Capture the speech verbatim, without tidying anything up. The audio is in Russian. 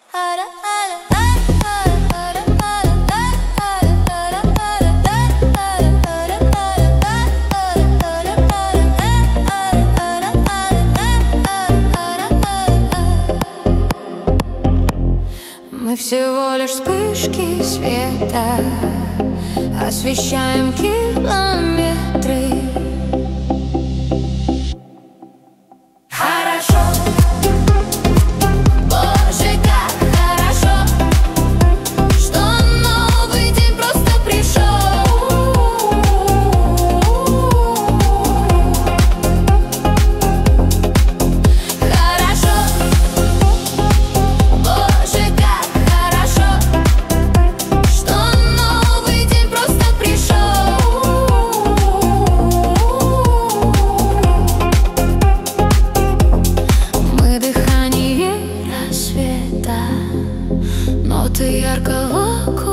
Мы всего лишь вспышки света, освещаем километры. Хорошо, боже, как хорошо, что новый день просто пришел. Хорошо, боже, как хорошо, что новый день просто пришел. Мы дыхание рассвета, ноты яркого